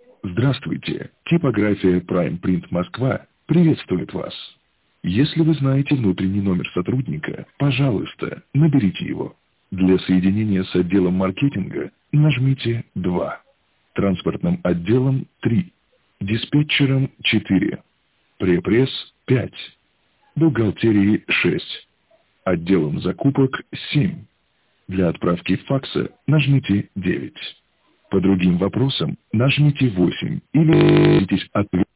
Здравствуйте, типография Prime Print Москва приветствует вас. Если вы знаете внутренний номер сотрудника, пожалуйста, наберите его. Для соединения с отделом маркетинга нажмите 2. Транспортным отделом 3. Диспетчером 4. Препресс 5. Бухгалтерии 6. Отделом закупок 7. Для отправки факса нажмите 9. По другим вопросам нажмите 8 или ответьте.